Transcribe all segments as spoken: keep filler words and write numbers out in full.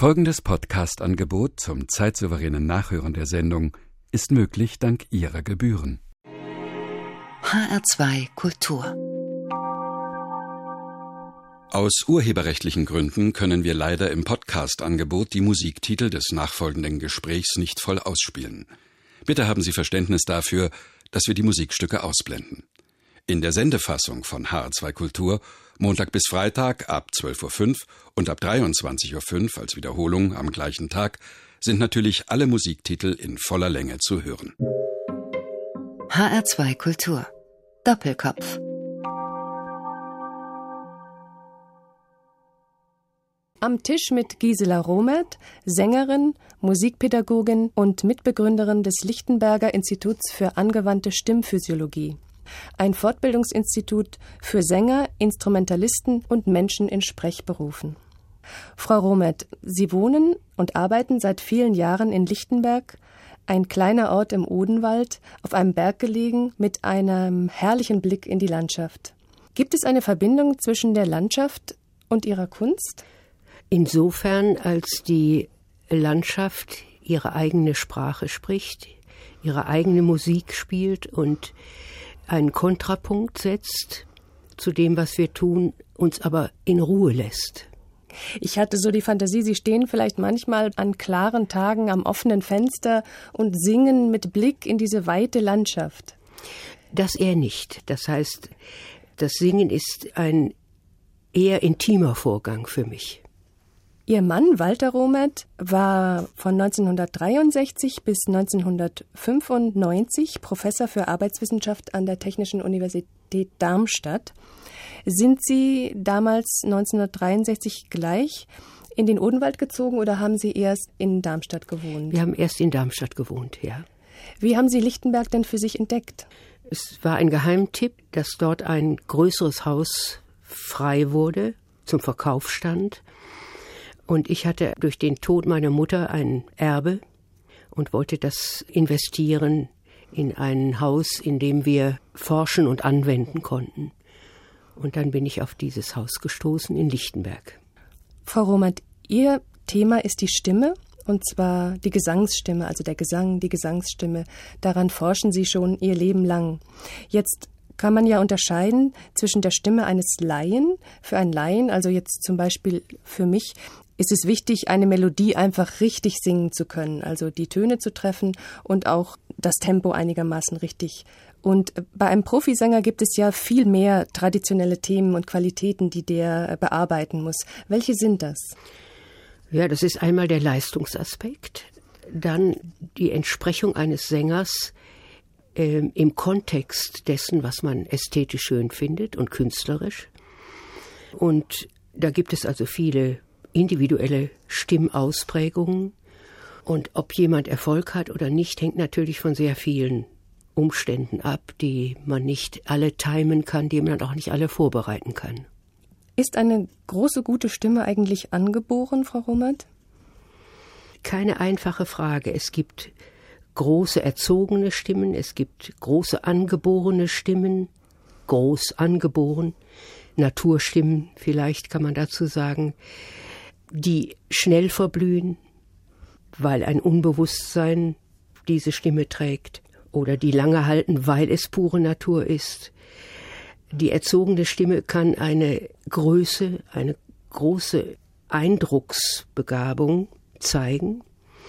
Folgendes Podcast-Angebot zum zeitsouveränen Nachhören der Sendung ist möglich dank Ihrer Gebühren. H R zwei Kultur. Aus urheberrechtlichen Gründen können wir leider im Podcast-Angebot die Musiktitel des nachfolgenden Gesprächs nicht voll ausspielen. Bitte haben Sie Verständnis dafür, dass wir die Musikstücke ausblenden. In der Sendefassung von H R zwei Kultur Montag bis Freitag ab zwölf Uhr fünf und ab dreiundzwanzig Uhr fünf als Wiederholung am gleichen Tag sind natürlich alle Musiktitel in voller Länge zu hören. H R zwei Kultur. Doppelkopf. Am Tisch mit Gisela Romert, Sängerin, Musikpädagogin und Mitbegründerin des Lichtenberger Instituts für angewandte Stimmphysiologie. Ein Fortbildungsinstitut für Sänger, Instrumentalisten und Menschen in Sprechberufen. Frau Romert, Sie wohnen und arbeiten seit vielen Jahren in Lichtenberg, ein kleiner Ort im Odenwald, auf einem Berg gelegen, mit einem herrlichen Blick in die Landschaft. Gibt es eine Verbindung zwischen der Landschaft und Ihrer Kunst? Insofern, als die Landschaft ihre eigene Sprache spricht, ihre eigene Musik spielt und einen Kontrapunkt setzt zu dem, was wir tun, uns aber in Ruhe lässt. Ich hatte so die Fantasie, Sie stehen vielleicht manchmal an klaren Tagen am offenen Fenster und singen mit Blick in diese weite Landschaft. Das eher nicht. Das heißt, das Singen ist ein eher intimer Vorgang für mich. Ihr Mann, Walter Romert, war von neunzehnhundertdreiundsechzig bis neunzehnhundertfünfundneunzig Professor für Arbeitswissenschaft an der Technischen Universität Darmstadt. Sind Sie damals neunzehnhundertdreiundsechzig gleich in den Odenwald gezogen oder haben Sie erst in Darmstadt gewohnt? Wir haben erst in Darmstadt gewohnt, ja. Wie haben Sie Lichtenberg denn für sich entdeckt? Es war ein Geheimtipp, dass dort ein größeres Haus frei wurde, zum Verkauf stand. Und ich hatte durch den Tod meiner Mutter ein Erbe und wollte das investieren in ein Haus, in dem wir forschen und anwenden konnten. Und dann bin ich auf dieses Haus gestoßen in Lichtenberg. Frau Romert, Ihr Thema ist die Stimme, und zwar die Gesangsstimme, also der Gesang, die Gesangsstimme. Daran forschen Sie schon Ihr Leben lang. Jetzt kann man ja unterscheiden zwischen der Stimme eines Laien. Für einen Laien, also jetzt zum Beispiel für mich, ist es wichtig, eine Melodie einfach richtig singen zu können, also die Töne zu treffen und auch das Tempo einigermaßen richtig. Und bei einem Profisänger gibt es ja viel mehr traditionelle Themen und Qualitäten, die der bearbeiten muss. Welche sind das? Ja, das ist einmal der Leistungsaspekt, dann die Entsprechung eines Sängers äh, im Kontext dessen, was man ästhetisch schön findet und künstlerisch. Und da gibt es also viele individuelle Stimmausprägungen. Und ob jemand Erfolg hat oder nicht, hängt natürlich von sehr vielen Umständen ab, die man nicht alle timen kann, die man auch nicht alle vorbereiten kann. Ist eine große, gute Stimme eigentlich angeboren, Frau Romert? Keine einfache Frage. Es gibt große erzogene Stimmen, es gibt große angeborene Stimmen, groß angeboren, Naturstimmen vielleicht kann man dazu sagen, die schnell verblühen, weil ein Unbewusstsein diese Stimme trägt, oder die lange halten, weil es pure Natur ist. Die erzogene Stimme kann eine Größe, eine große Eindrucksbegabung zeigen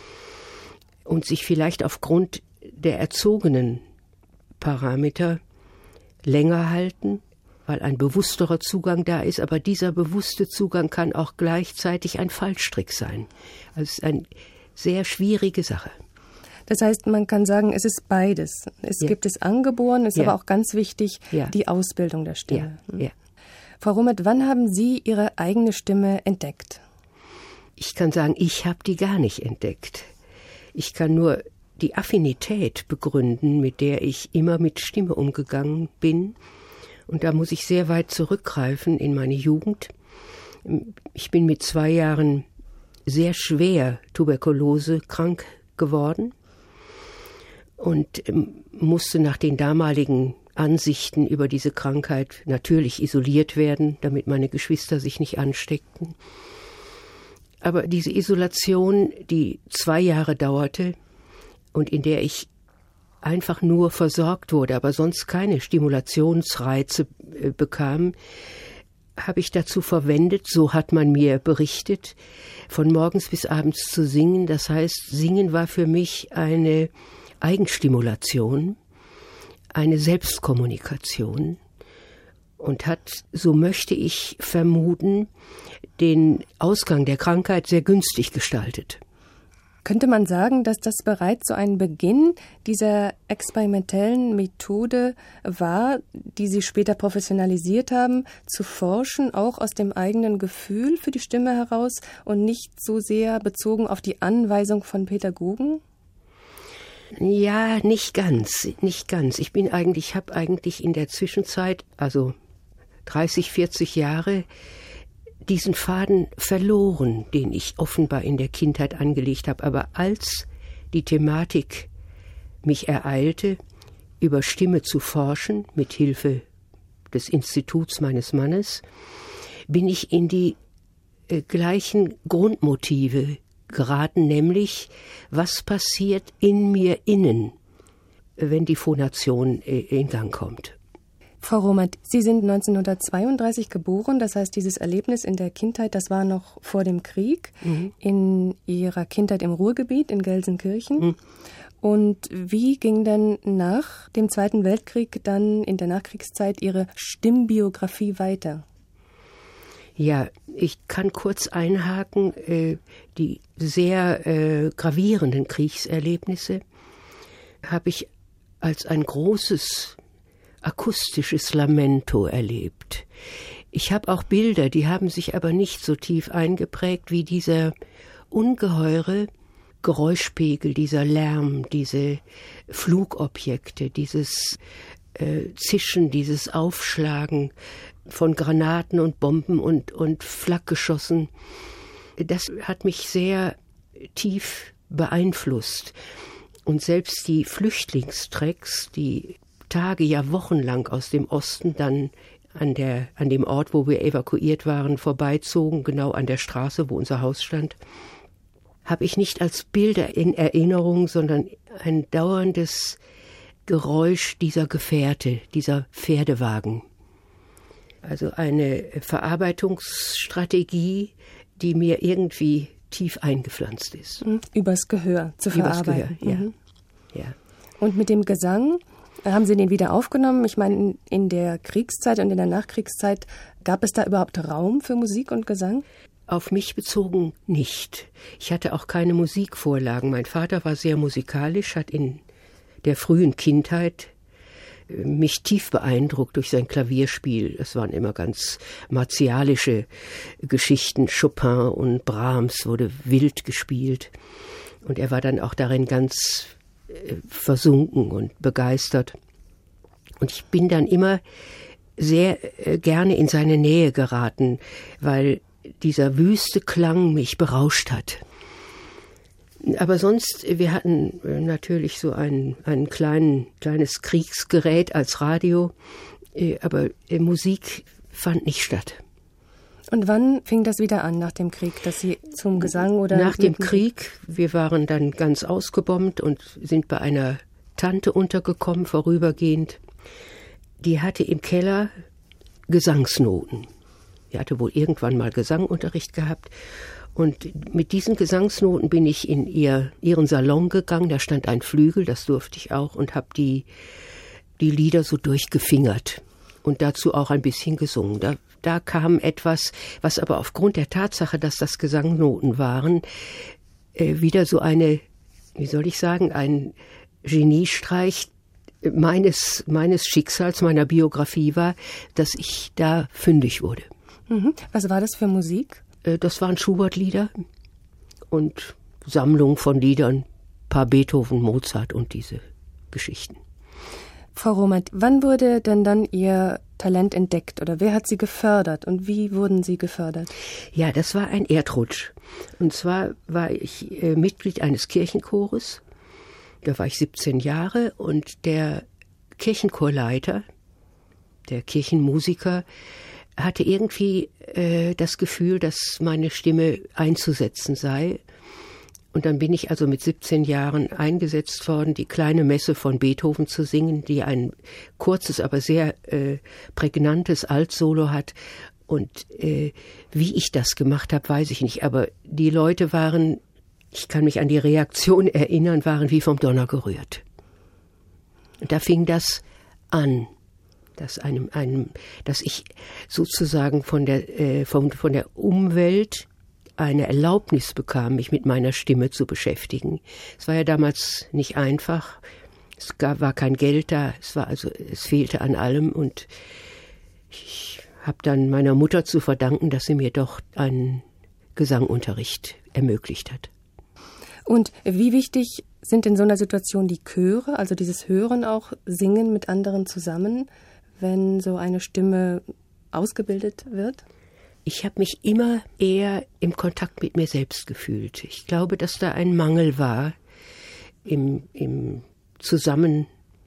und sich vielleicht aufgrund der erzogenen Parameter länger halten, weil ein bewussterer Zugang da ist, aber dieser bewusste Zugang kann auch gleichzeitig ein Fallstrick sein. Also es ist eine sehr schwierige Sache. Das heißt, man kann sagen, es ist beides. Es ja. gibt es angeboren, es ist ja. aber auch ganz wichtig, ja. die Ausbildung der Stimme. Ja. Ja. Frau Romert, wann haben Sie Ihre eigene Stimme entdeckt? Ich kann sagen, ich habe die gar nicht entdeckt. Ich kann nur die Affinität begründen, mit der ich immer mit Stimme umgegangen bin. Und da muss ich sehr weit zurückgreifen in meine Jugend. Ich bin mit zwei Jahren sehr schwer Tuberkulose krank geworden und musste nach den damaligen Ansichten über diese Krankheit natürlich isoliert werden, damit meine Geschwister sich nicht ansteckten. Aber diese Isolation, die zwei Jahre dauerte und in der ich einfach nur versorgt wurde, aber sonst keine Stimulationsreize äh, bekam, habe ich dazu verwendet, so hat man mir berichtet, von morgens bis abends zu singen. Das heißt, Singen war für mich eine Eigenstimulation, eine Selbstkommunikation und hat, so möchte ich vermuten, den Ausgang der Krankheit sehr günstig gestaltet. Könnte man sagen, dass das bereits so ein Beginn dieser experimentellen Methode war, die Sie später professionalisiert haben, zu forschen, auch aus dem eigenen Gefühl für die Stimme heraus und nicht so sehr bezogen auf die Anweisung von Pädagogen? Ja, nicht ganz, nicht ganz. Ich bin eigentlich, habe eigentlich in der Zwischenzeit, also dreißig, vierzig Jahre, diesen Faden verloren, den ich offenbar in der Kindheit angelegt habe. Aber als die Thematik mich ereilte, über Stimme zu forschen, mit Hilfe des Instituts meines Mannes, bin ich in die äh, gleichen Grundmotive geraten, nämlich was passiert in mir innen, wenn die Phonation äh, in Gang kommt. Frau Romert, Sie sind neunzehnhundertzweiunddreißig geboren, das heißt, dieses Erlebnis in der Kindheit, das war noch vor dem Krieg, mhm. in Ihrer Kindheit im Ruhrgebiet in Gelsenkirchen. Mhm. Und wie ging denn nach dem Zweiten Weltkrieg dann in der Nachkriegszeit Ihre Stimmbiografie weiter? Ja, ich kann kurz einhaken, äh, die sehr äh, gravierenden Kriegserlebnisse habe ich als ein großes akustisches Lamento erlebt. Ich habe auch Bilder, die haben sich aber nicht so tief eingeprägt wie dieser ungeheure Geräuschpegel, dieser Lärm, diese Flugobjekte, dieses äh, Zischen, dieses Aufschlagen von Granaten und Bomben und, und Flakgeschossen. Das hat mich sehr tief beeinflusst. Und selbst die Flüchtlingstracks, die Tage, ja wochenlang aus dem Osten dann an der, an dem Ort, wo wir evakuiert waren, vorbeizogen, genau an der Straße, wo unser Haus stand, habe ich nicht als Bilder in Erinnerung, sondern ein dauerndes Geräusch dieser Gefährte, dieser Pferdewagen. Also eine Verarbeitungsstrategie, die mir irgendwie tief eingepflanzt ist. Übers Gehör zu verarbeiten. Übers Gehör, ja. Mhm. ja. Und mit dem Gesang, haben Sie den wieder aufgenommen? Ich meine, in der Kriegszeit und in der Nachkriegszeit, gab es da überhaupt Raum für Musik und Gesang? Auf mich bezogen nicht. Ich hatte auch keine Musikvorlagen. Mein Vater war sehr musikalisch, hat in der frühen Kindheit mich tief beeindruckt durch sein Klavierspiel. Es waren immer ganz martialische Geschichten. Chopin und Brahms wurde wild gespielt. Und er war dann auch darin ganz versunken und begeistert. Und ich bin dann immer sehr gerne in seine Nähe geraten, weil dieser wüste Klang mich berauscht hat. Aber sonst, wir hatten natürlich so ein, ein kleinen, kleines Kriegsgerät als Radio, aber Musik fand nicht statt. Und wann fing das wieder an nach dem Krieg, dass Sie zum Gesang oder... Nach dem Krieg, wir waren dann ganz ausgebombt und sind bei einer Tante untergekommen, vorübergehend. Die hatte im Keller Gesangsnoten. Die hatte wohl irgendwann mal Gesangunterricht gehabt. Und mit diesen Gesangsnoten bin ich in ihr, ihren Salon gegangen. Da stand ein Flügel, das durfte ich auch, und habe die, die Lieder so durchgefingert. Und dazu auch ein bisschen gesungen. Da, da kam etwas, was aber aufgrund der Tatsache, dass das Gesangnoten waren, äh, wieder so eine, wie soll ich sagen, ein Geniestreich meines, meines Schicksals, meiner Biografie war, dass ich da fündig wurde. Mhm. Was war das für Musik? Äh, das waren Schubert-Lieder und Sammlung von Liedern, paar Beethoven, Mozart und diese Geschichten. Frau Romert, wann wurde denn dann Ihr Talent entdeckt oder wer hat Sie gefördert und wie wurden Sie gefördert? Ja, das war ein Erdrutsch. Und zwar war ich äh, Mitglied eines Kirchenchores. Da war ich siebzehn Jahre und der Kirchenchorleiter, der Kirchenmusiker, hatte irgendwie äh, das Gefühl, dass meine Stimme einzusetzen sei. Und dann bin ich also mit siebzehn Jahren eingesetzt worden, die kleine Messe von Beethoven zu singen, die ein kurzes, aber sehr äh, prägnantes Altsolo hat. Und äh, wie ich das gemacht habe, weiß ich nicht. Aber die Leute waren, ich kann mich an die Reaktion erinnern, waren wie vom Donner gerührt. Und da fing das an, dass einem, einem, dass ich sozusagen von der, äh, von, von der Umwelt eine Erlaubnis bekam, mich mit meiner Stimme zu beschäftigen. Es war ja damals nicht einfach. Es gab, war kein Geld da. Es war also, es fehlte an allem. Und ich habe dann meiner Mutter zu verdanken, dass sie mir doch einen Gesangunterricht ermöglicht hat. Und wie wichtig sind in so einer Situation die Chöre, also dieses Hören auch, Singen mit anderen zusammen, wenn so eine Stimme ausgebildet wird? Ich habe mich immer eher im Kontakt mit mir selbst gefühlt. Ich glaube, dass da ein Mangel war im, im Zusammensein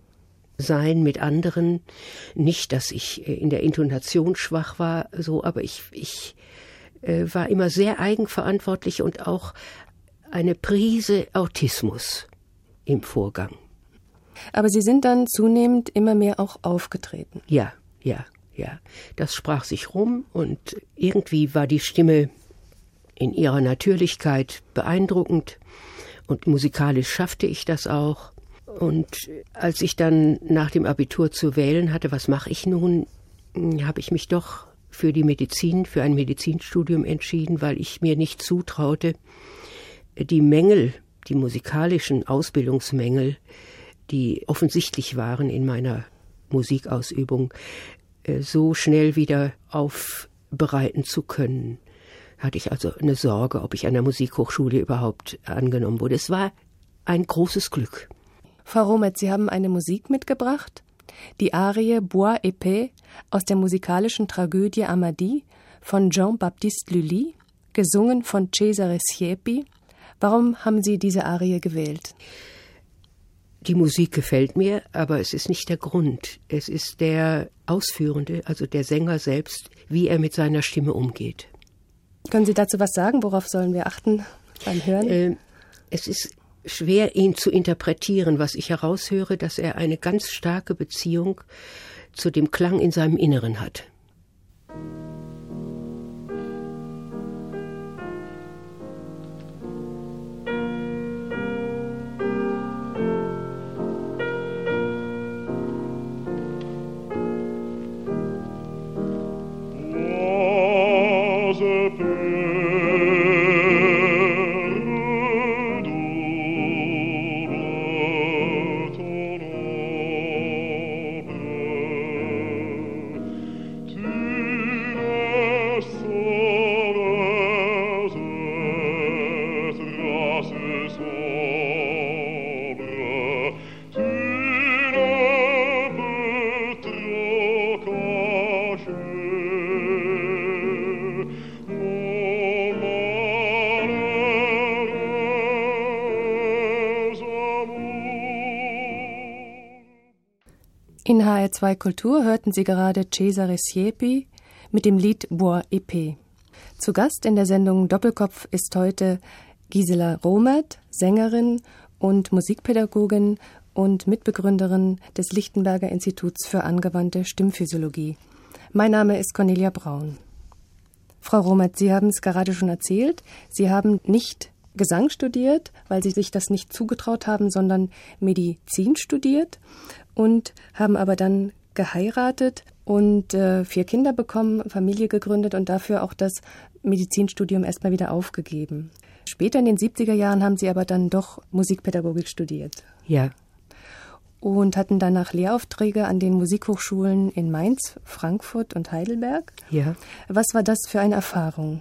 mit anderen. Nicht, dass ich in der Intonation schwach war, so, aber ich, ich äh, war immer sehr eigenverantwortlich und auch eine Prise Autismus im Vorgang. Aber Sie sind dann zunehmend immer mehr auch aufgetreten. Ja, ja. Ja, das sprach sich rum und irgendwie war die Stimme in ihrer Natürlichkeit beeindruckend und musikalisch schaffte ich das auch. Und als ich dann nach dem Abitur zu wählen hatte, was mache ich nun, habe ich mich doch für die Medizin, für ein Medizinstudium entschieden, weil ich mir nicht zutraute, die Mängel, die musikalischen Ausbildungsmängel, die offensichtlich waren in meiner Musikausübung, so schnell wieder aufbereiten zu können. Hatte ich also eine Sorge, ob ich an der Musikhochschule überhaupt angenommen wurde. Es war ein großes Glück. Frau Romet, Sie haben eine Musik mitgebracht, die Arie Bois épais aus der musikalischen Tragödie Amadis von Jean-Baptiste Lully, gesungen von Cesare Siepi. Warum haben Sie diese Arie gewählt? Die Musik gefällt mir, aber es ist nicht der Grund. Es ist der Ausführende, also der Sänger selbst, wie er mit seiner Stimme umgeht. Können Sie dazu was sagen? Worauf sollen wir achten beim Hören? Äh, es ist schwer, ihn zu interpretieren. Was ich heraushöre, dass er eine ganz starke Beziehung zu dem Klang in seinem Inneren hat. In H R zwei Kultur hörten Sie gerade Cesare Siepi mit dem Lied Bois épais. Zu Gast in der Sendung Doppelkopf ist heute Gisela Romet, Sängerin und Musikpädagogin und Mitbegründerin des Lichtenberger Instituts für angewandte Stimmphysiologie. Mein Name ist Cornelia Braun. Frau Romet, Sie haben es gerade schon erzählt, Sie haben nicht Gesang studiert, weil Sie sich das nicht zugetraut haben, sondern Medizin studiert und haben aber dann geheiratet und äh, vier Kinder bekommen, Familie gegründet und dafür auch das Medizinstudium erstmal wieder aufgegeben. Später in den siebziger Jahren haben Sie aber dann doch Musikpädagogik studiert. Ja. Und hatten danach Lehraufträge an den Musikhochschulen in Mainz, Frankfurt und Heidelberg. Ja. Was war das für eine Erfahrung?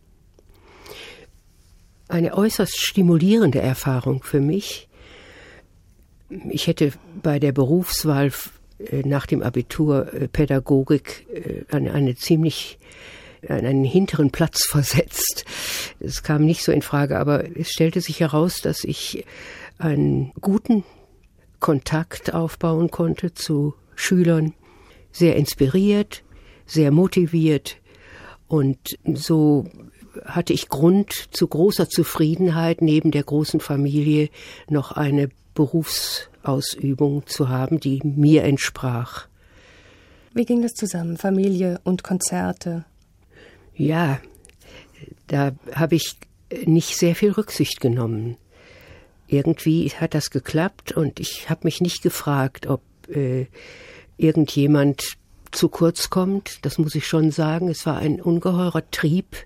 Eine äußerst stimulierende Erfahrung für mich. Ich hätte bei der Berufswahl nach dem Abitur Pädagogik an eine ziemlich an einen hinteren Platz versetzt. Es kam nicht so in Frage, aber es stellte sich heraus, dass ich einen guten Kontakt aufbauen konnte zu Schülern, sehr inspiriert, sehr motiviert. Und so hatte ich Grund zu großer Zufriedenheit, neben der großen Familie noch eine Berufsausübung zu haben, die mir entsprach. Wie ging das zusammen, Familie und Konzerte? Ja, da habe ich nicht sehr viel Rücksicht genommen. Irgendwie hat das geklappt und ich habe mich nicht gefragt, ob äh, irgendjemand zu kurz kommt. Das muss ich schon sagen. Es war ein ungeheurer Trieb,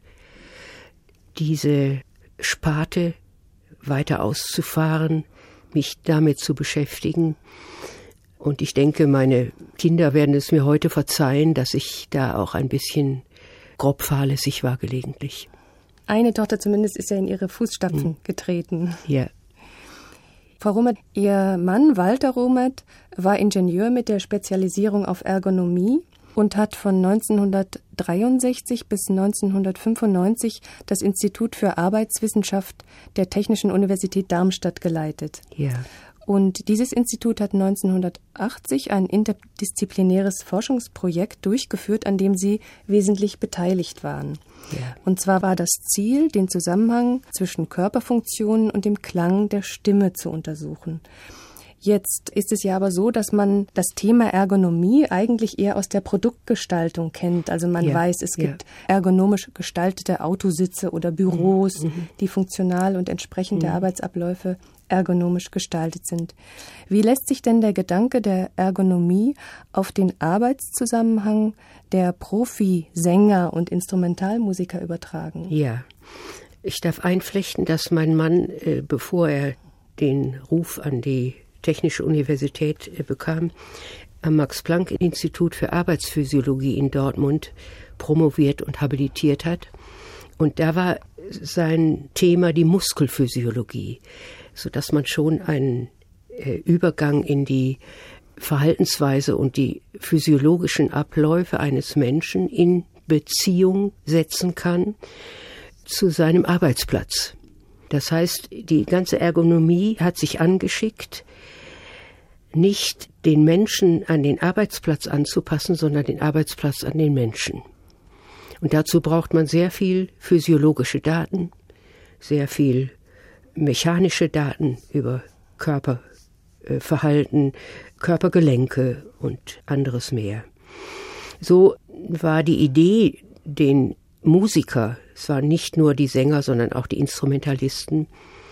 diese Sparte weiter auszufahren, mich damit zu beschäftigen. Und ich denke, meine Kinder werden es mir heute verzeihen, dass ich da auch ein bisschen grob fahrlässig war gelegentlich. Eine Tochter zumindest ist ja in ihre Fußstapfen hm. getreten. Ja. Frau Romert, Ihr Mann Walter Romert war Ingenieur mit der Spezialisierung auf Ergonomie und hat von neunzehnhundertdreiundsechzig bis neunzehnhundertfünfundneunzig das Institut für Arbeitswissenschaft der Technischen Universität Darmstadt geleitet. Ja. Und dieses Institut hat neunzehnhundertachtzig ein interdisziplinäres Forschungsprojekt durchgeführt, an dem Sie wesentlich beteiligt waren. Ja. Und zwar war das Ziel, den Zusammenhang zwischen Körperfunktionen und dem Klang der Stimme zu untersuchen. Jetzt ist es ja aber so, dass man das Thema Ergonomie eigentlich eher aus der Produktgestaltung kennt. Also man ja, weiß, es gibt ja. ergonomisch gestaltete Autositze oder Büros, mhm. die funktional und entsprechend mhm. der Arbeitsabläufe ergonomisch gestaltet sind. Wie lässt sich denn der Gedanke der Ergonomie auf den Arbeitszusammenhang der Profi-Sänger und Instrumentalmusiker übertragen? Ja, ich darf einflechten, dass mein Mann, äh, bevor er den Ruf an die Technische Universität äh, bekam, am Max-Planck-Institut für Arbeitsphysiologie in Dortmund promoviert und habilitiert hat. Und da war sein Thema die Muskelphysiologie, sodass man schon einen äh, Übergang in die Verhaltensweise und die physiologischen Abläufe eines Menschen in Beziehung setzen kann zu seinem Arbeitsplatz. Das heißt, die ganze Ergonomie hat sich angeschickt, nicht den Menschen an den Arbeitsplatz anzupassen, sondern den Arbeitsplatz an den Menschen. Und dazu braucht man sehr viel physiologische Daten, sehr viel mechanische Daten über Körperverhalten, Körpergelenke und anderes mehr. So war die Idee, den Musiker, es waren nicht nur die Sänger, sondern auch die Instrumentalisten,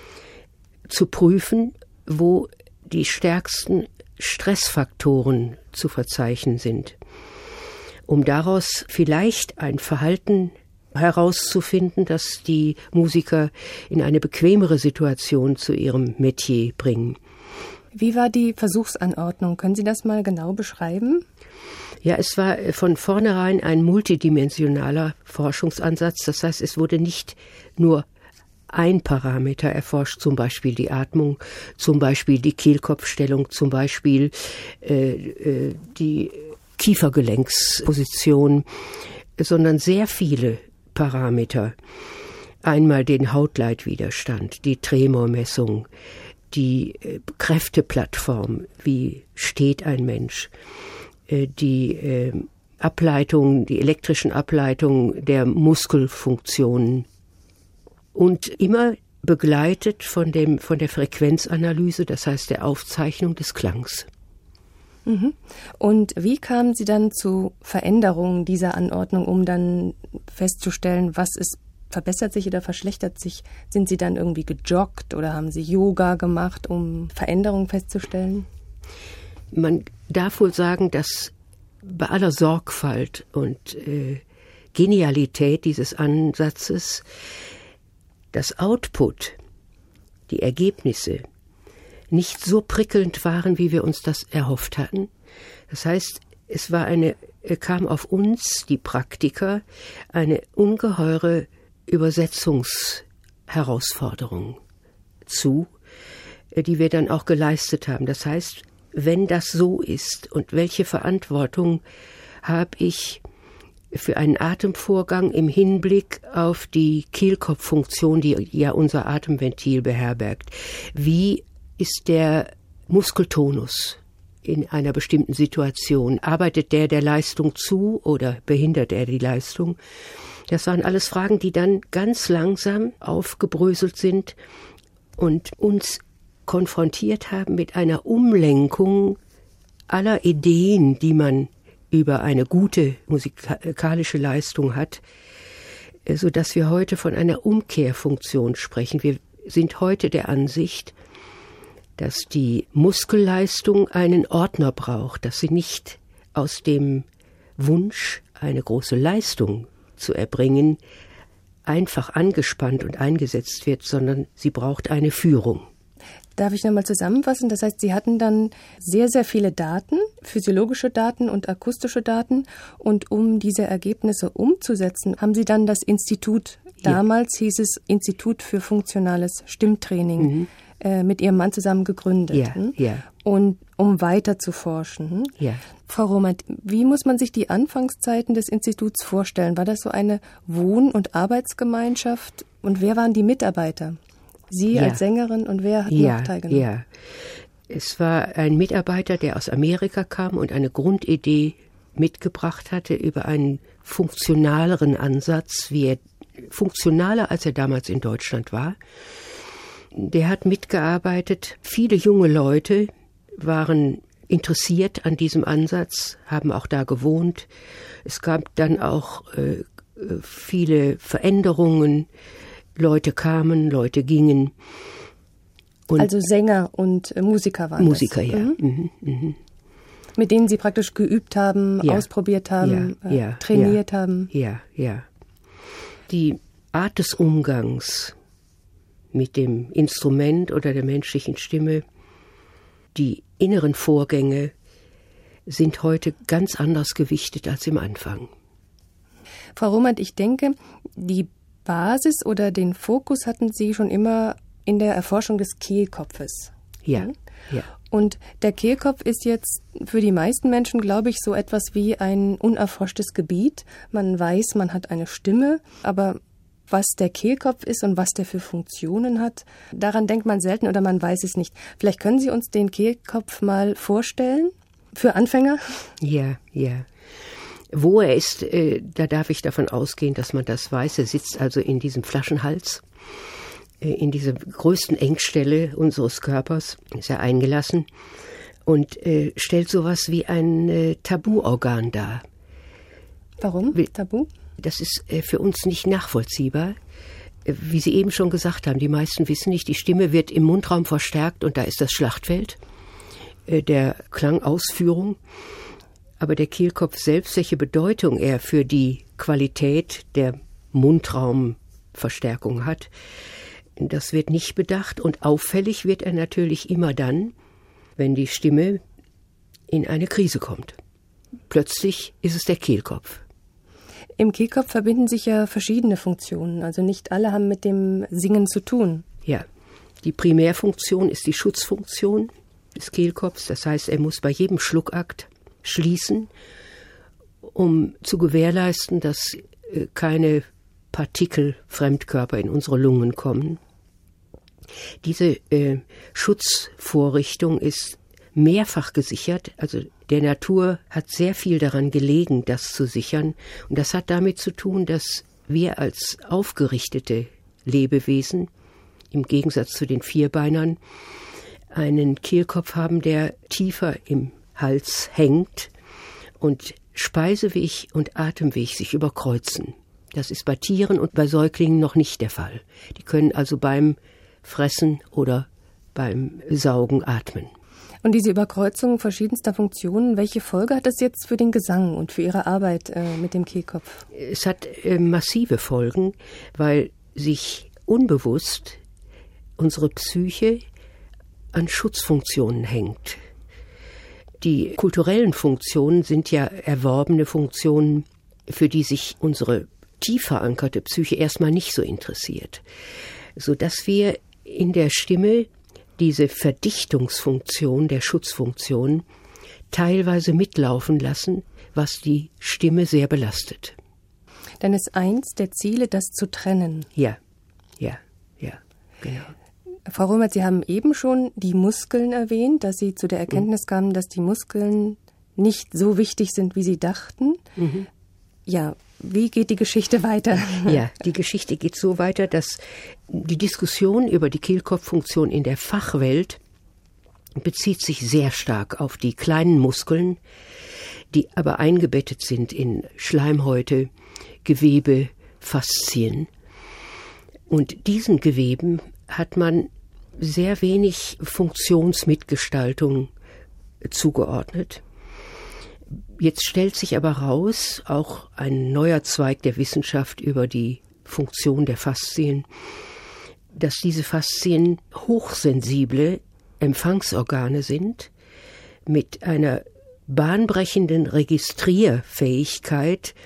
zu prüfen, wo die stärksten Stressfaktoren zu verzeichnen sind, um daraus vielleicht ein Verhalten herauszufinden, das die Musiker in eine bequemere Situation zu ihrem Metier bringen. Wie war die Versuchsanordnung? Können Sie das mal genau beschreiben? Ja, es war von vornherein ein multidimensionaler Forschungsansatz. Das heißt, es wurde nicht nur ein Parameter erforscht, zum Beispiel die Atmung, zum Beispiel die Kehlkopfstellung, zum Beispiel äh, äh, die Kiefergelenksposition, sondern sehr viele Parameter. Einmal den Hautleitwiderstand, die Tremormessung, die äh, Kräfteplattform, wie steht ein Mensch, äh, die äh, Ableitung, die elektrischen Ableitungen der Muskelfunktionen und immer begleitet von dem, von der Frequenzanalyse, das heißt der Aufzeichnung des Klangs. Mhm. Und wie kamen Sie dann zu Veränderungen dieser Anordnung, um dann festzustellen, was ist, verbessert sich oder verschlechtert sich? Sind Sie dann irgendwie gejoggt oder haben Sie Yoga gemacht, um Veränderungen festzustellen? Man darf wohl sagen, dass bei aller Sorgfalt und äh, Genialität dieses Ansatzes das Output, die Ergebnisse, nicht so prickelnd waren, wie wir uns das erhofft hatten. Das heißt, es war eine, kam auf uns, die Praktiker, eine ungeheure Übersetzungsherausforderung zu, die wir dann auch geleistet haben. Das heißt, wenn das so ist und welche Verantwortung habe ich für einen Atemvorgang im Hinblick auf die Kehlkopffunktion, die ja unser Atemventil beherbergt. Wie ist der Muskeltonus in einer bestimmten Situation? Arbeitet der der Leistung zu oder behindert er die Leistung? Das waren alles Fragen, die dann ganz langsam aufgebröselt sind und uns konfrontiert haben mit einer Umlenkung aller Ideen, die man über eine gute musikalische Leistung hat, sodass wir heute von einer Umkehrfunktion sprechen. Wir sind heute der Ansicht, dass die Muskelleistung einen Ordner braucht, dass sie nicht aus dem Wunsch, eine große Leistung zu erbringen, einfach angespannt und eingesetzt wird, sondern sie braucht eine Führung. Darf ich nochmal zusammenfassen? Das heißt, Sie hatten dann sehr, sehr viele Daten, physiologische Daten und akustische Daten. Und um diese Ergebnisse umzusetzen, haben Sie dann das Institut, ja. damals hieß es Institut für funktionales Stimmtraining, mhm. äh, mit Ihrem Mann zusammen gegründet. Ja, hm? ja. Und um weiter zu forschen. Hm? Ja. Frau Romand, wie muss man sich die Anfangszeiten des Instituts vorstellen? War das so eine Wohn- und Arbeitsgemeinschaft? Und wer waren die Mitarbeiter? Sie ja. als Sängerin und wer hat ja, noch teilgenommen? Ja, es war ein Mitarbeiter, der aus Amerika kam und eine Grundidee mitgebracht hatte über einen funktionaleren Ansatz, wie er, funktionaler als er damals in Deutschland war. Der hat mitgearbeitet. Viele junge Leute waren interessiert an diesem Ansatz, haben auch da gewohnt. Es gab dann auch äh, viele Veränderungen. Leute kamen, Leute gingen. Und also Sänger und äh, Musiker waren Musiker, das? ja. Mhm. Mhm, mhm. Mit denen Sie praktisch geübt haben, ja. ausprobiert haben, ja, äh, ja, trainiert ja. haben? Ja, ja. Die Art des Umgangs mit dem Instrument oder der menschlichen Stimme, die inneren Vorgänge sind heute ganz anders gewichtet als im Anfang. Frau Romand, ich denke, die Basis oder den Fokus hatten Sie schon immer in der Erforschung des Kehlkopfes. Ja, ja. Und der Kehlkopf ist jetzt für die meisten Menschen, glaube ich, so etwas wie ein unerforschtes Gebiet. Man weiß, man hat eine Stimme, aber was der Kehlkopf ist und was der für Funktionen hat, daran denkt man selten oder man weiß es nicht. Vielleicht können Sie uns den Kehlkopf mal vorstellen, für Anfänger? Ja, ja. Wo er ist, äh, da darf ich davon ausgehen, dass man das weiß. Er sitzt also in diesem Flaschenhals, äh, in dieser größten Engstelle unseres Körpers, ist er eingelassen und äh, stellt sowas wie ein äh, Tabuorgan dar. Warum Wie, Tabu? Das ist äh, für uns nicht nachvollziehbar. Äh, wie Sie eben schon gesagt haben, die meisten wissen nicht, die Stimme wird im Mundraum verstärkt und da ist das Schlachtfeld äh, der Klangausführung. Aber der Kehlkopf selbst, welche Bedeutung er für die Qualität der Mundraumverstärkung hat, das wird nicht bedacht. Und auffällig wird er natürlich immer dann, wenn die Stimme in eine Krise kommt. Plötzlich ist es der Kehlkopf. Im Kehlkopf verbinden sich ja verschiedene Funktionen. Also nicht alle haben mit dem Singen zu tun. Ja, die Primärfunktion ist die Schutzfunktion des Kehlkopfs. Das heißt, er muss bei jedem Schluckakt schließen, um zu gewährleisten, dass äh, keine Partikel, Fremdkörper in unsere Lungen kommen. Diese äh, Schutzvorrichtung ist mehrfach gesichert, also der Natur hat sehr viel daran gelegen, das zu sichern. Und das hat damit zu tun, dass wir als aufgerichtete Lebewesen, im Gegensatz zu den Vierbeinern, einen Kehlkopf haben, der tiefer im Hals hängt und Speiseweg und Atemweg sich überkreuzen. Das ist bei Tieren und bei Säuglingen noch nicht der Fall. Die können also beim Fressen oder beim Saugen atmen. Und diese Überkreuzung verschiedenster Funktionen, welche Folge hat das jetzt für den Gesang und für Ihre Arbeit äh, mit dem Kehlkopf? Es hat äh, massive Folgen, weil sich unbewusst unsere Psyche an Schutzfunktionen hängt. Die kulturellen Funktionen sind ja erworbene Funktionen, für die sich unsere tief verankerte Psyche erstmal nicht so interessiert, sodass wir in der Stimme diese Verdichtungsfunktion der Schutzfunktion teilweise mitlaufen lassen, was die Stimme sehr belastet. Dann ist eins der Ziele, das zu trennen. Ja, ja, ja, genau. Frau Römert, Sie haben eben schon die Muskeln erwähnt, dass Sie zu der Erkenntnis kamen, dass die Muskeln nicht so wichtig sind, wie Sie dachten. Mhm. Ja, wie geht die Geschichte weiter? Ja, die Geschichte geht so weiter, dass die Diskussion über die Kehlkopffunktion in der Fachwelt bezieht sich sehr stark auf die kleinen Muskeln, die aber eingebettet sind in Schleimhäute, Gewebe, Faszien. Und diesen Geweben hat man sehr wenig Funktionsmitgestaltung zugeordnet. Jetzt stellt sich aber raus, auch ein neuer Zweig der Wissenschaft über die Funktion der Faszien, dass diese Faszien hochsensible Empfangsorgane sind, mit einer bahnbrechenden Registrierfähigkeit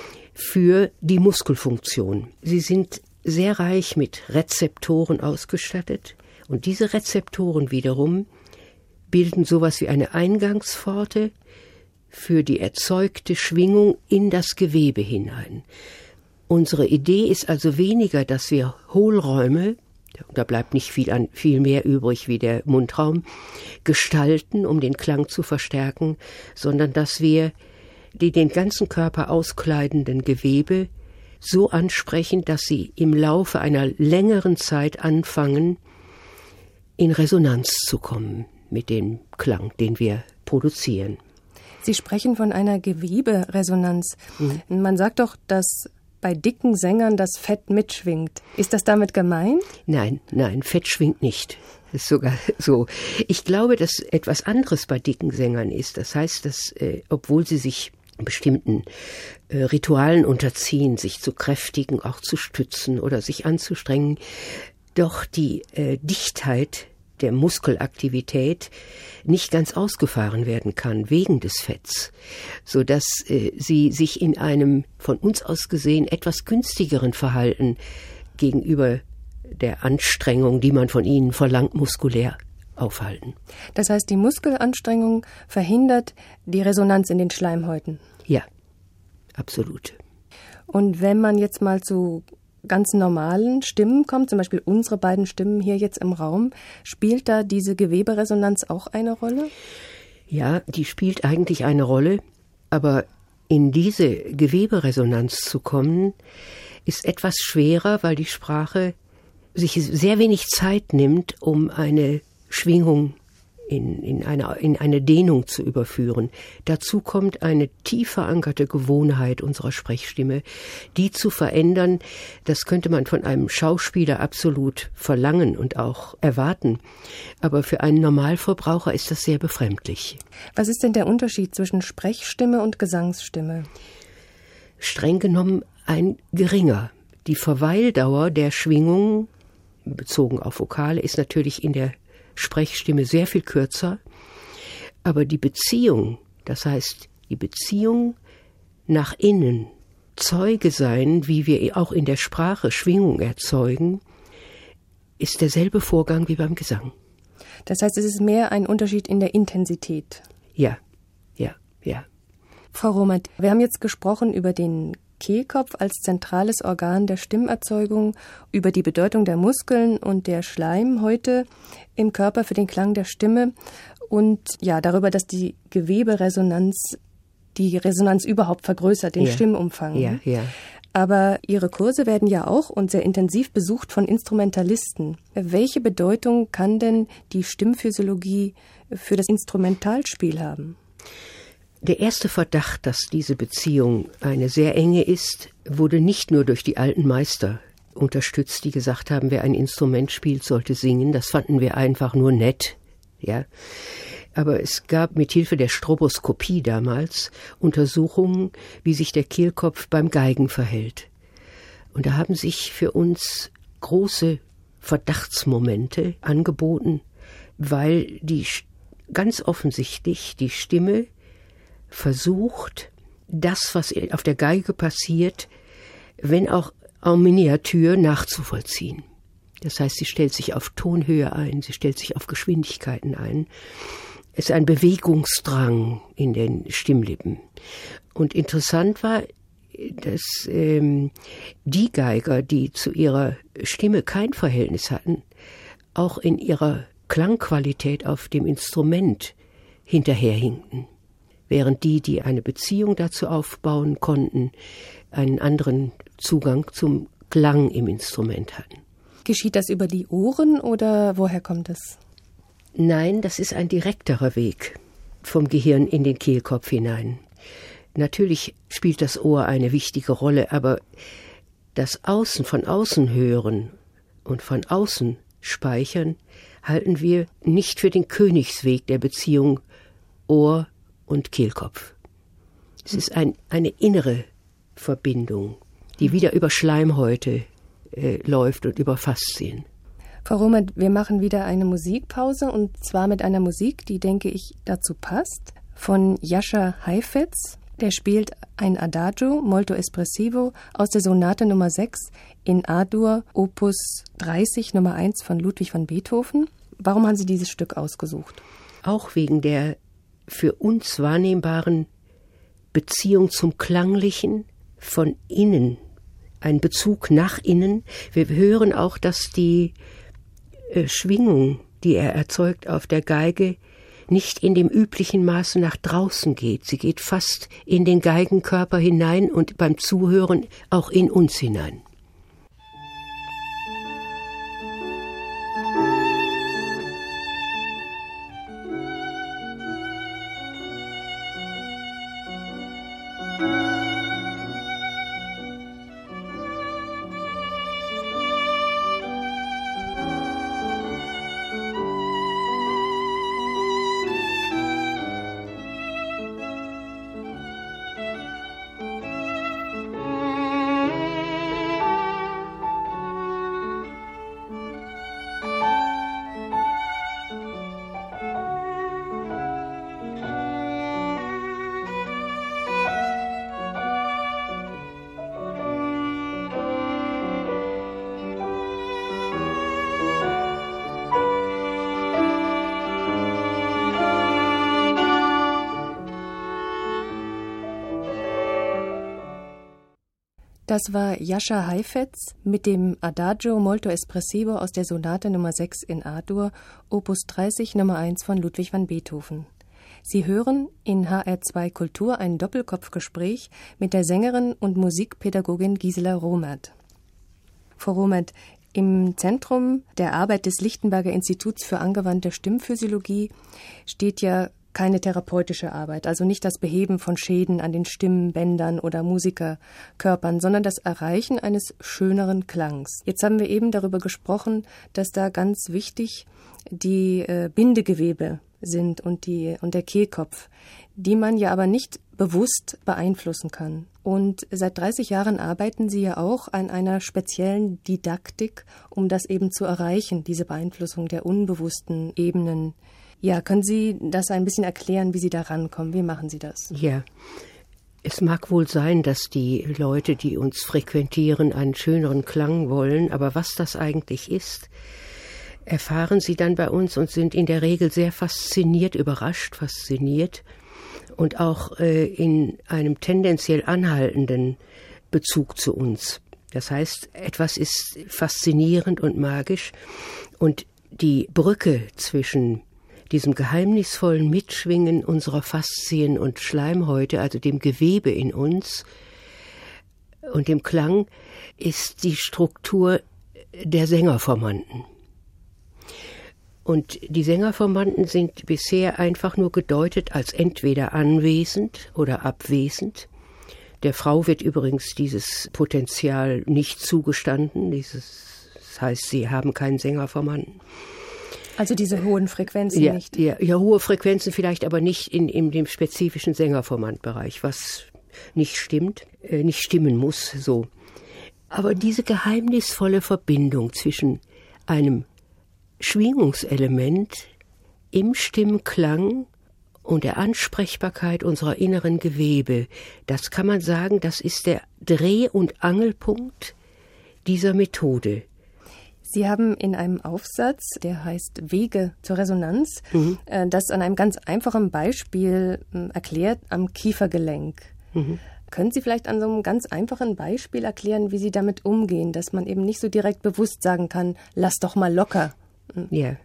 für die Muskelfunktion. Sie sind sehr reich mit Rezeptoren ausgestattet und diese Rezeptoren wiederum bilden sowas wie eine Eingangspforte für die erzeugte Schwingung in das Gewebe hinein. Unsere Idee ist also weniger, dass wir Hohlräume, da bleibt nicht viel, an, viel mehr übrig wie der Mundraum, gestalten, um den Klang zu verstärken, sondern dass wir die den ganzen Körper auskleidenden Gewebe so ansprechen, dass sie im Laufe einer längeren Zeit anfangen, in Resonanz zu kommen mit dem Klang, den wir produzieren. Sie sprechen von einer Geweberesonanz. Mhm. Man sagt doch, dass bei dicken Sängern das Fett mitschwingt. Ist das damit gemeint? Nein, nein, Fett schwingt nicht. Das ist sogar so. Ich glaube, dass etwas anderes bei dicken Sängern ist. Das heißt, dass, äh, obwohl sie sich bestimmten äh, Ritualen unterziehen, sich zu kräftigen, auch zu stützen oder sich anzustrengen, doch die äh, Dichtheit der Muskelaktivität nicht ganz ausgefahren werden kann wegen des Fetts, so dass äh, sie sich in einem von uns aus gesehen etwas günstigeren Verhalten gegenüber der Anstrengung, die man von ihnen verlangt, muskulär aufhalten. Das heißt, die Muskelanstrengung verhindert die Resonanz in den Schleimhäuten? Ja, absolut. Und wenn man jetzt mal zu ganz normalen Stimmen kommt, zum Beispiel unsere beiden Stimmen hier jetzt im Raum, spielt da diese Geweberesonanz auch eine Rolle? Ja, die spielt eigentlich eine Rolle, aber in diese Geweberesonanz zu kommen, ist etwas schwerer, weil die Sprache sich sehr wenig Zeit nimmt, um eine Schwingung in, in, eine, in eine Dehnung zu überführen. Dazu kommt eine tief verankerte Gewohnheit unserer Sprechstimme, die zu verändern, das könnte man von einem Schauspieler absolut verlangen und auch erwarten. Aber für einen Normalverbraucher ist das sehr befremdlich. Was ist denn der Unterschied zwischen Sprechstimme und Gesangsstimme? Streng genommen ein geringer. Die Verweildauer der Schwingung, bezogen auf Vokale, ist natürlich in der Sprechstimme sehr viel kürzer, aber die Beziehung, das heißt die Beziehung nach innen, Zeuge sein, wie wir auch in der Sprache Schwingung erzeugen, ist derselbe Vorgang wie beim Gesang. Das heißt, es ist mehr ein Unterschied in der Intensität. Ja, ja, ja. Frau Römert, wir haben jetzt gesprochen über den Kehlkopf als zentrales Organ der Stimmerzeugung, über die Bedeutung der Muskeln und der Schleimhäute im Körper für den Klang der Stimme und ja, darüber, dass die Geweberesonanz die Resonanz überhaupt vergrößert, den ja. Stimmumfang. Ja, ja. Aber Ihre Kurse werden ja auch und sehr intensiv besucht von Instrumentalisten. Welche Bedeutung kann denn die Stimmphysiologie für das Instrumentalspiel haben? Der erste Verdacht, dass diese Beziehung eine sehr enge ist, wurde nicht nur durch die alten Meister unterstützt, die gesagt haben, wer ein Instrument spielt, sollte singen. Das fanden wir einfach nur nett, ja. Aber es gab mit Hilfe der Stroboskopie damals Untersuchungen, wie sich der Kehlkopf beim Geigen verhält. Und da haben sich für uns große Verdachtsmomente angeboten, weil die ganz offensichtlich die Stimme versucht, das, was auf der Geige passiert, wenn auch en Miniatur nachzuvollziehen. Das heißt, sie stellt sich auf Tonhöhe ein, sie stellt sich auf Geschwindigkeiten ein. Es ist ein Bewegungsdrang in den Stimmlippen. Und interessant war, dass ähm, die Geiger, die zu ihrer Stimme kein Verhältnis hatten, auch in ihrer Klangqualität auf dem Instrument hinterherhinkten, während die, die eine Beziehung dazu aufbauen konnten, einen anderen Zugang zum Klang im Instrument hatten. Geschieht das über die Ohren oder woher kommt das? Nein, das ist ein direkterer Weg vom Gehirn in den Kehlkopf hinein. Natürlich spielt das Ohr eine wichtige Rolle, aber das Außen von außen hören und von außen speichern halten wir nicht für den Königsweg der Beziehung Ohr und Kehlkopf. Es ist ein, eine innere Verbindung, die wieder über Schleimhäute äh, läuft und über Faszien. Frau Rohmer, wir machen wieder eine Musikpause und zwar mit einer Musik, die, denke ich, dazu passt, von Jascha Heifetz. Der spielt ein Adagio molto espressivo aus der Sonate Nummer sechs in A-Dur, Opus dreißig, Nummer eins von Ludwig van Beethoven. Warum haben Sie dieses Stück ausgesucht? Auch wegen der für uns wahrnehmbaren Beziehung zum Klanglichen von innen, ein Bezug nach innen. Wir hören auch, dass die äh, Schwingung, die er erzeugt auf der Geige, nicht in dem üblichen Maße nach draußen geht. Sie geht fast in den Geigenkörper hinein und beim Zuhören auch in uns hinein. Das war Jascha Heifetz mit dem Adagio molto espressivo aus der Sonate Nummer sechs in A-Dur, Opus dreißig, Nummer eins von Ludwig van Beethoven. Sie hören in H R zwei Kultur ein Doppelkopfgespräch mit der Sängerin und Musikpädagogin Gisela Romert. Frau Romert, im Zentrum der Arbeit des Lichtenberger Instituts für angewandte Stimmphysiologie steht ja keine therapeutische Arbeit, also nicht das Beheben von Schäden an den Stimmbändern oder Musikerkörpern, sondern das Erreichen eines schöneren Klangs. Jetzt haben wir eben darüber gesprochen, dass da ganz wichtig die äh, Bindegewebe sind und, die, und der Kehlkopf, die man ja aber nicht bewusst beeinflussen kann. Und seit dreißig Jahren arbeiten Sie ja auch an einer speziellen Didaktik, um das eben zu erreichen, diese Beeinflussung der unbewussten Ebenen. Ja, können Sie das ein bisschen erklären, wie Sie da rankommen? Wie machen Sie das? Ja, es mag wohl sein, dass die Leute, die uns frequentieren, einen schöneren Klang wollen, aber was das eigentlich ist, erfahren sie dann bei uns und sind in der Regel sehr fasziniert, überrascht, fasziniert und auch äh, in einem tendenziell anhaltenden Bezug zu uns. Das heißt, etwas ist faszinierend und magisch und die Brücke zwischen diesem geheimnisvollen Mitschwingen unserer Faszien und Schleimhäute, also dem Gewebe in uns und dem Klang, ist die Struktur der Sängerformanten. Und die Sängerformanten sind bisher einfach nur gedeutet als entweder anwesend oder abwesend. Der Frau wird übrigens dieses Potenzial nicht zugestanden, dieses, das heißt, sie haben keinen Sängerformanten. Also diese hohen Frequenzen ja, nicht? Ja, ja, hohe Frequenzen vielleicht, aber nicht in, in dem spezifischen Sängerformantbereich, was nicht stimmt, äh, nicht stimmen muss, so. Aber diese geheimnisvolle Verbindung zwischen einem Schwingungselement im Stimmklang und der Ansprechbarkeit unserer inneren Gewebe, das kann man sagen, das ist der Dreh- und Angelpunkt dieser Methode. Sie haben in einem Aufsatz, der heißt Wege zur Resonanz, mhm. das an einem ganz einfachen Beispiel erklärt, am Kiefergelenk. Mhm. Können Sie vielleicht an so einem ganz einfachen Beispiel erklären, wie Sie damit umgehen, dass man eben nicht so direkt bewusst sagen kann, lass doch mal locker Ja.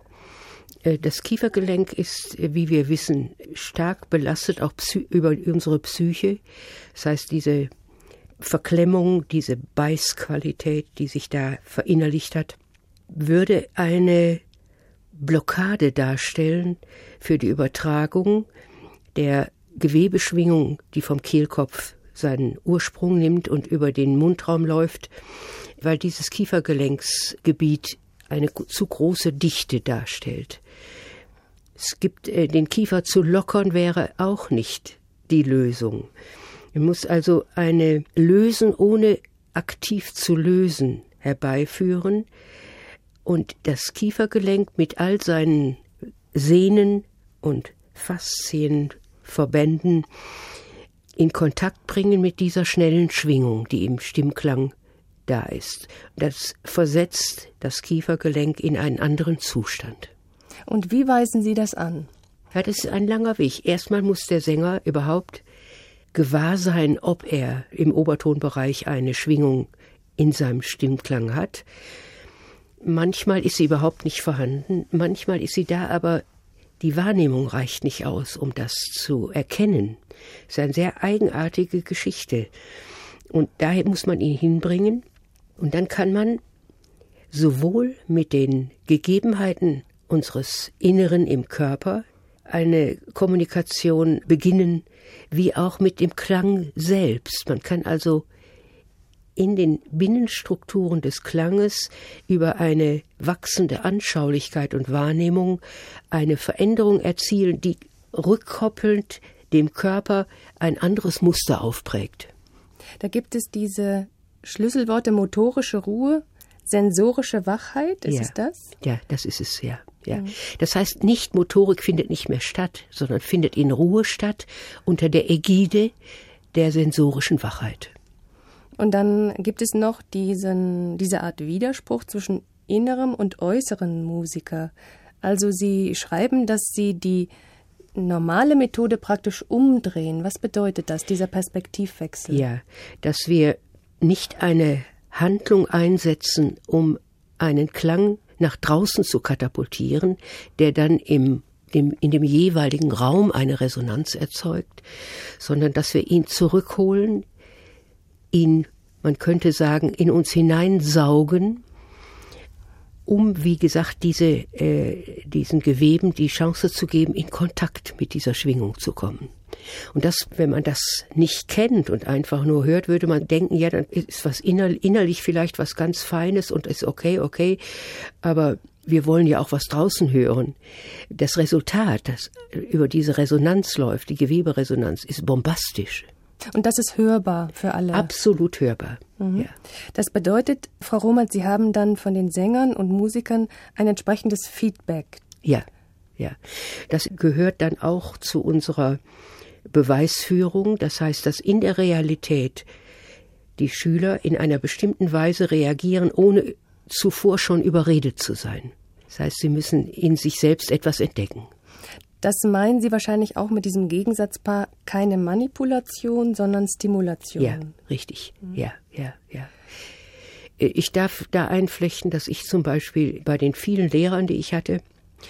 Das Kiefergelenk ist, wie wir wissen, stark belastet, auch psy- über unsere Psyche. Das heißt, diese Verklemmung, diese Beißqualität, die sich da verinnerlicht hat, würde eine Blockade darstellen für die Übertragung der Gewebeschwingung, die vom Kehlkopf seinen Ursprung nimmt und über den Mundraum läuft, weil dieses Kiefergelenksgebiet eine zu große Dichte darstellt. Es gibt, äh, den Kiefer zu lockern wäre auch nicht die Lösung. Man muss also eine Lösen ohne aktiv zu lösen herbeiführen und das Kiefergelenk mit all seinen Sehnen und Faszienverbänden in Kontakt bringen mit dieser schnellen Schwingung, die im Stimmklang da ist. Das versetzt das Kiefergelenk in einen anderen Zustand. Und wie weisen Sie das an? Ja, das ist ein langer Weg. Erstmal muss der Sänger überhaupt gewahr sein, ob er im Obertonbereich eine Schwingung in seinem Stimmklang hat. Manchmal ist sie überhaupt nicht vorhanden, manchmal ist sie da, aber die Wahrnehmung reicht nicht aus, um das zu erkennen. Es ist eine sehr eigenartige Geschichte. Und daher muss man ihn hinbringen. Und dann kann man sowohl mit den Gegebenheiten unseres Inneren im Körper eine Kommunikation beginnen, wie auch mit dem Klang selbst. Man kann also in den Binnenstrukturen des Klanges über eine wachsende Anschaulichkeit und Wahrnehmung eine Veränderung erzielen, die rückkoppelnd dem Körper ein anderes Muster aufprägt. Da gibt es diese Schlüsselworte motorische Ruhe, sensorische Wachheit, ist ja. es das? Ja, das ist es, ja. ja. Mhm. Das heißt, nicht Motorik findet nicht mehr statt, sondern findet in Ruhe statt unter der Ägide der sensorischen Wachheit. Und dann gibt es noch diesen, diese Art Widerspruch zwischen innerem und äußeren Musiker. Also Sie schreiben, dass Sie die normale Methode praktisch umdrehen. Was bedeutet das, dieser Perspektivwechsel? Ja, dass wir nicht eine Handlung einsetzen, um einen Klang nach draußen zu katapultieren, der dann im, dem, in dem jeweiligen Raum eine Resonanz erzeugt, sondern dass wir ihn zurückholen, ihn, man könnte sagen, in uns hineinsaugen, um, wie gesagt, diese, äh, diesen Geweben die Chance zu geben, in Kontakt mit dieser Schwingung zu kommen. Und das, wenn man das nicht kennt und einfach nur hört, würde man denken, ja, dann ist was inner, innerlich vielleicht was ganz Feines und ist okay, okay, aber wir wollen ja auch was draußen hören. Das Resultat, das über diese Resonanz läuft, die Geweberesonanz, ist bombastisch. Und das ist hörbar für alle? Absolut hörbar, mhm. ja. Das bedeutet, Frau Romert, Sie haben dann von den Sängern und Musikern ein entsprechendes Feedback. Ja, ja. Das gehört dann auch zu unserer Beweisführung. Das heißt, dass in der Realität die Schüler in einer bestimmten Weise reagieren, ohne zuvor schon überredet zu sein. Das heißt, sie müssen in sich selbst etwas entdecken. Das meinen Sie wahrscheinlich auch mit diesem Gegensatzpaar, keine Manipulation, sondern Stimulation. Ja, richtig. Mhm. Ja, ja, ja. Ich darf da einflechten, dass ich zum Beispiel bei den vielen Lehrern, die ich hatte,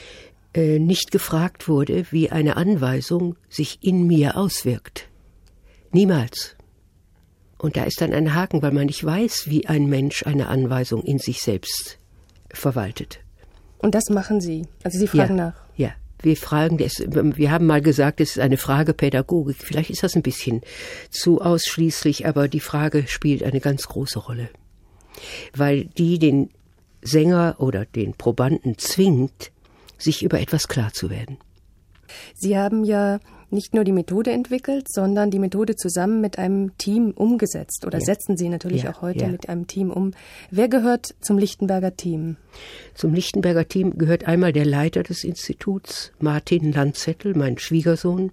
nicht gefragt wurde, wie eine Anweisung sich in mir auswirkt. Niemals. Und da ist dann ein Haken, weil man nicht weiß, wie ein Mensch eine Anweisung in sich selbst verwaltet. Und das machen Sie? Also Sie fragen ja, nach? Ja. Wir fragen, wir haben mal gesagt, es ist eine Fragepädagogik. Vielleicht ist das ein bisschen zu ausschließlich, aber die Frage spielt eine ganz große Rolle. Weil die den Sänger oder den Probanden zwingt, sich über etwas klar zu werden. Sie haben ja nicht nur die Methode entwickelt, sondern die Methode zusammen mit einem Team umgesetzt. Oder ja. setzen Sie natürlich ja, auch heute ja. mit einem Team um. Wer gehört zum Lichtenberger Team? Zum Lichtenberger Team gehört einmal der Leiter des Instituts, Martin Landzettel, mein Schwiegersohn,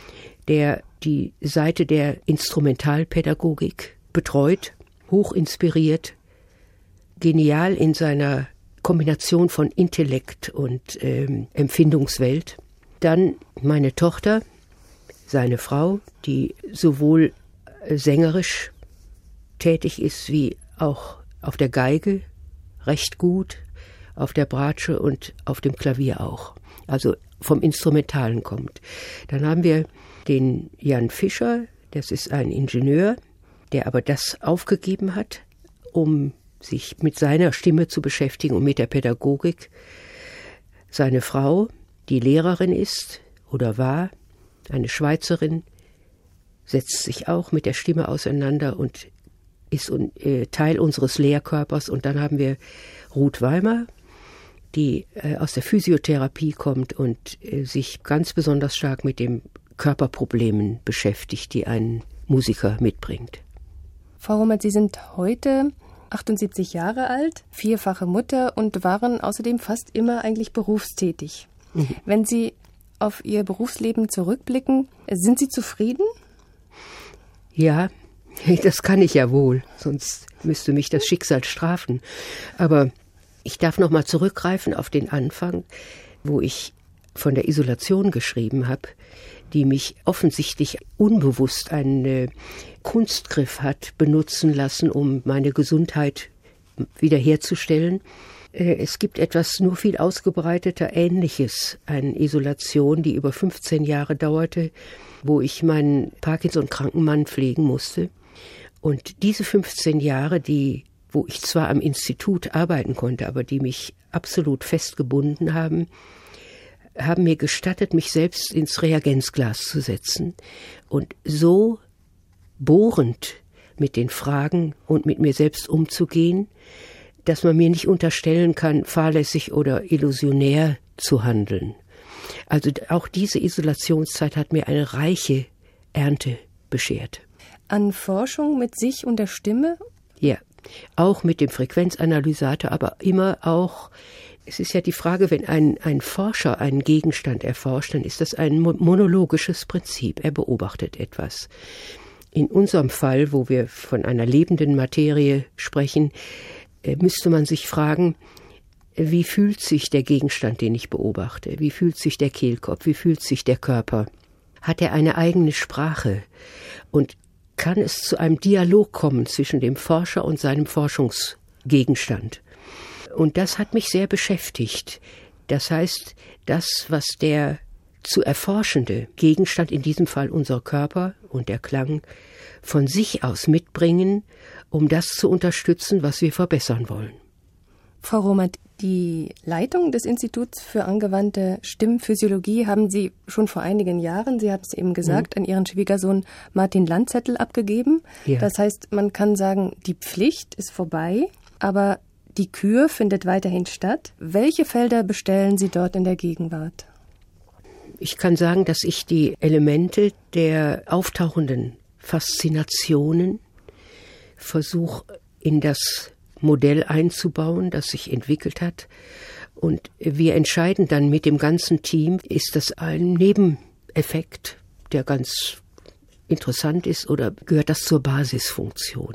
der die Seite der Instrumentalpädagogik betreut, hoch inspiriert, genial in seiner Kombination von Intellekt und ähm, Empfindungswelt. Dann meine Tochter, seine Frau, die sowohl sängerisch tätig ist wie auch auf der Geige recht gut, auf der Bratsche und auf dem Klavier auch. Also vom Instrumentalen kommt. Dann haben wir den Jan Fischer, das ist ein Ingenieur, der aber das aufgegeben hat, um sich mit seiner Stimme zu beschäftigen und mit der Pädagogik. Seine Frau, die Lehrerin ist oder war, eine Schweizerin, setzt sich auch mit der Stimme auseinander und ist Teil unseres Lehrkörpers. Und dann haben wir Ruth Weimer, die aus der Physiotherapie kommt und sich ganz besonders stark mit den Körperproblemen beschäftigt, die ein Musiker mitbringt. Frau Romert, Sie sind heute achtundsiebzig Jahre alt, vierfache Mutter und waren außerdem fast immer eigentlich berufstätig. Mhm. Wenn Sie auf Ihr Berufsleben zurückblicken, sind Sie zufrieden? Ja, das kann ich ja wohl, sonst müsste mich das Schicksal strafen. Aber ich darf noch mal zurückgreifen auf den Anfang, wo ich von der Isolation geschrieben habe, die mich offensichtlich unbewusst einen Kunstgriff hat benutzen lassen, um meine Gesundheit wiederherzustellen. Es gibt etwas nur viel ausgebreiteter Ähnliches, eine Isolation, die über fünfzehn Jahre dauerte, wo ich meinen Parkinson-kranken Mann pflegen musste. Und diese fünfzehn Jahre, die, wo ich zwar am Institut arbeiten konnte, aber die mich absolut festgebunden haben, haben mir gestattet, mich selbst ins Reagenzglas zu setzen und so bohrend mit den Fragen und mit mir selbst umzugehen, dass man mir nicht unterstellen kann, fahrlässig oder illusionär zu handeln. Also auch diese Isolationszeit hat mir eine reiche Ernte beschert. An Forschung mit sich und der Stimme? Ja, auch mit dem Frequenzanalysator, aber immer auch, es ist ja die Frage, wenn ein, ein Forscher einen Gegenstand erforscht, dann ist das ein monologisches Prinzip. Er beobachtet etwas. In unserem Fall, wo wir von einer lebenden Materie sprechen, müsste man sich fragen, wie fühlt sich der Gegenstand, den ich beobachte? Wie fühlt sich der Kehlkopf? Wie fühlt sich der Körper? Hat er eine eigene Sprache? Und kann es zu einem Dialog kommen zwischen dem Forscher und seinem Forschungsgegenstand? Und das hat mich sehr beschäftigt. Das heißt, das, was der zu erforschende Gegenstand, in diesem Fall unser Körper und der Klang, von sich aus mitbringen, um das zu unterstützen, was wir verbessern wollen. Frau Romert, die Leitung des Instituts für angewandte Stimmphysiologie haben Sie schon vor einigen Jahren, Sie haben es eben gesagt, mhm. an Ihren Schwiegersohn Martin Landzettel abgegeben. Ja. Das heißt, man kann sagen, die Pflicht ist vorbei, aber die Kür findet weiterhin statt. Welche Felder bestellen Sie dort in der Gegenwart? Ich kann sagen, dass ich die Elemente der auftauchenden Faszinationen versuche in das Modell einzubauen, das sich entwickelt hat. Und wir entscheiden dann mit dem ganzen Team, ist das ein Nebeneffekt, der ganz interessant ist, oder gehört das zur Basisfunktion?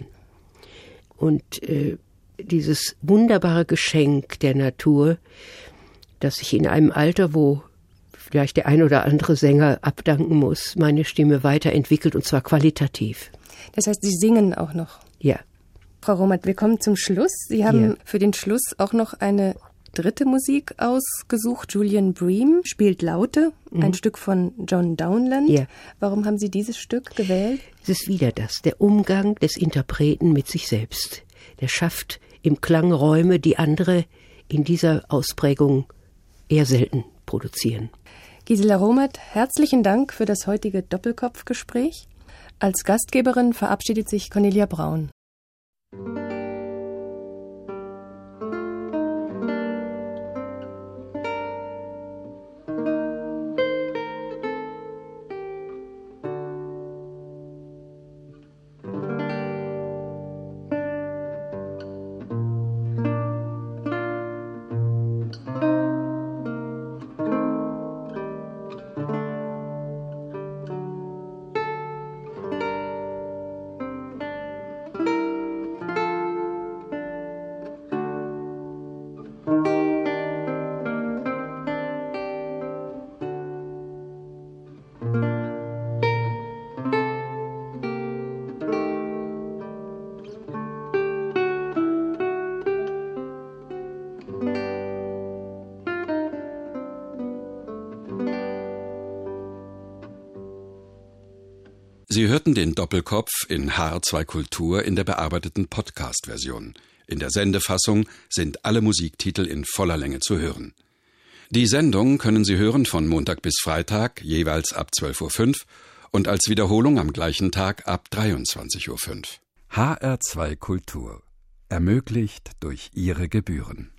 Und äh, dieses wunderbare Geschenk der Natur, dass ich in einem Alter, wo vielleicht der ein oder andere Sänger abdanken muss, meine Stimme weiterentwickelt, und zwar qualitativ. Das heißt, Sie singen auch noch? Ja. Frau Romert, wir kommen zum Schluss. Sie haben ja. für den Schluss auch noch eine dritte Musik ausgesucht. Julian Bream spielt Laute, mhm. ein Stück von John Downland. Ja. Warum haben Sie dieses Stück gewählt? Es ist wieder das, der Umgang des Interpreten mit sich selbst. Der schafft im Klang Räume, die andere in dieser Ausprägung eher selten produzieren. Gisela Romert, herzlichen Dank für das heutige Doppelkopfgespräch. Als Gastgeberin verabschiedet sich Cornelia Braun. Sie hörten den Doppelkopf in H R zwei Kultur in der bearbeiteten Podcast-Version. In der Sendefassung sind alle Musiktitel in voller Länge zu hören. Die Sendung können Sie hören von Montag bis Freitag, jeweils ab zwölf Uhr fünf und als Wiederholung am gleichen Tag ab dreiundzwanzig Uhr fünf. H R zwei Kultur. Ermöglicht durch Ihre Gebühren.